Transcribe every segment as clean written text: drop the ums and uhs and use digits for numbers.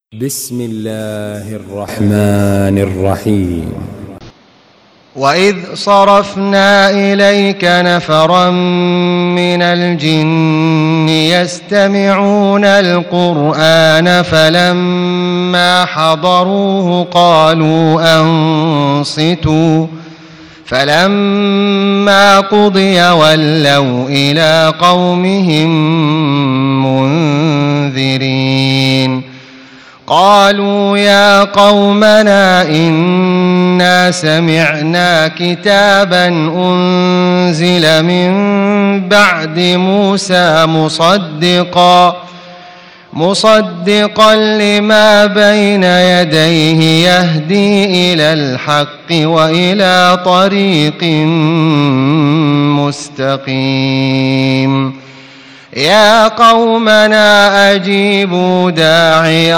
بسم الله الرحمن الرحيم. وإذ صرفنا إليك نفرا من الجن يستمعون القرآن فلما حضروه قالوا أنصتوا فلما قضي ولوا إلى قومهم منذرين. قالوا يا قومنا إنا سمعنا كتابا أنزل من بعد موسى مصدقا لما بين يديه يهدي إلى الحق وإلى طريق مستقيم. يا قومنا أجيبوا داعي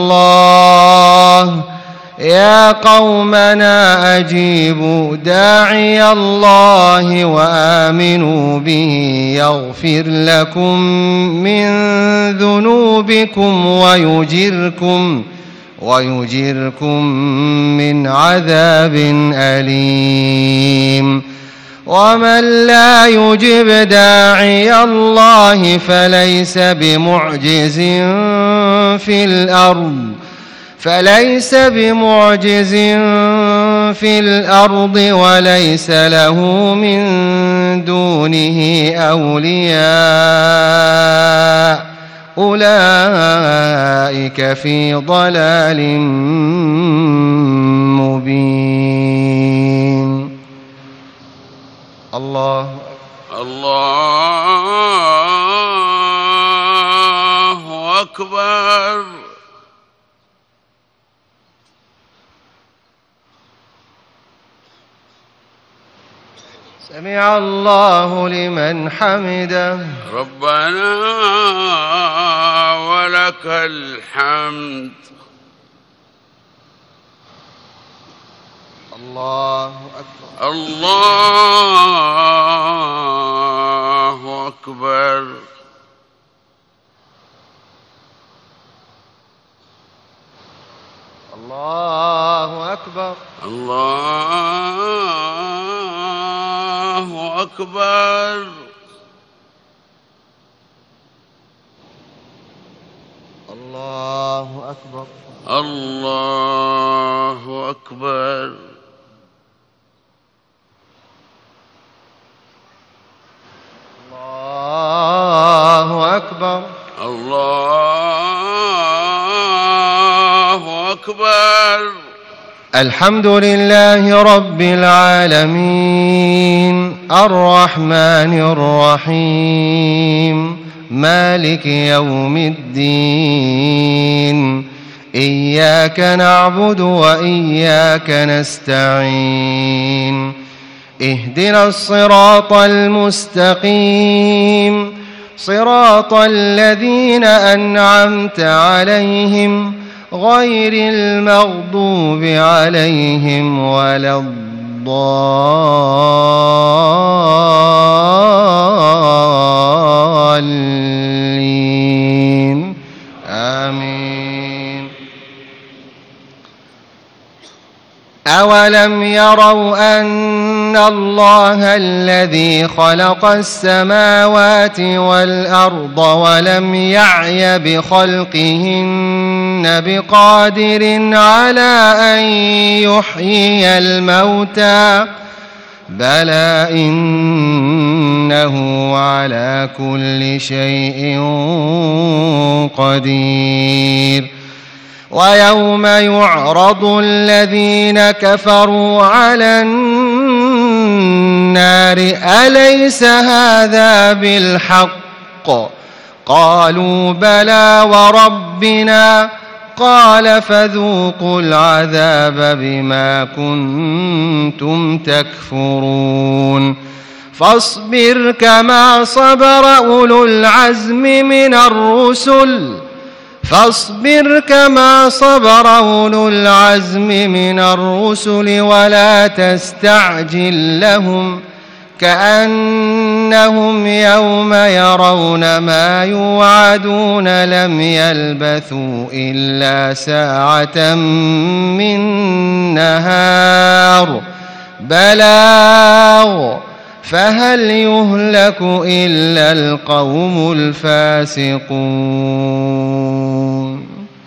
الله وآمنوا به يغفر لكم من ذنوبكم ويجركم من عذاب أليم. ومن لا يجب داعي الله فليس بمعجز في الأرض وليس له من دونه أولياء أولئك في ضلال مبين. الله أكبر. سمع الله لمن حمده. ربنا ولك الحمد. الله أكبر. الله أكبر. الله أكبر. الله أكبر. الله أكبر. الله أكبر. الله أكبر. الله أكبر. الحمد لله رب العالمين الرحمن الرحيم مالك يوم الدين. إياك نعبد وإياك نستعين. اهدنا الصراط المستقيم صراط الذين أنعمت عليهم غير المغضوب عليهم ولا الضالين. آمين. أولم يروا أن الله الذي خلق السماوات والأرض ولم يعي بخلقهن بقادر على أن يحيي الموتى بلى إنه على كل شيء قدير. ويوم يعرض الذين كفروا على النار أليس هذا بالحق قالوا بلى وربنا قال فذوقوا العذاب بما كنتم تكفرون. فاصبر كما صبر أولو العزم من الرسل ولا تستعجل لهم كأنما كأنهم يوم يرون ما يوعدون لم يلبثوا إلا ساعة من نهار بلاغ فهل يهلك إلا القوم الفاسقون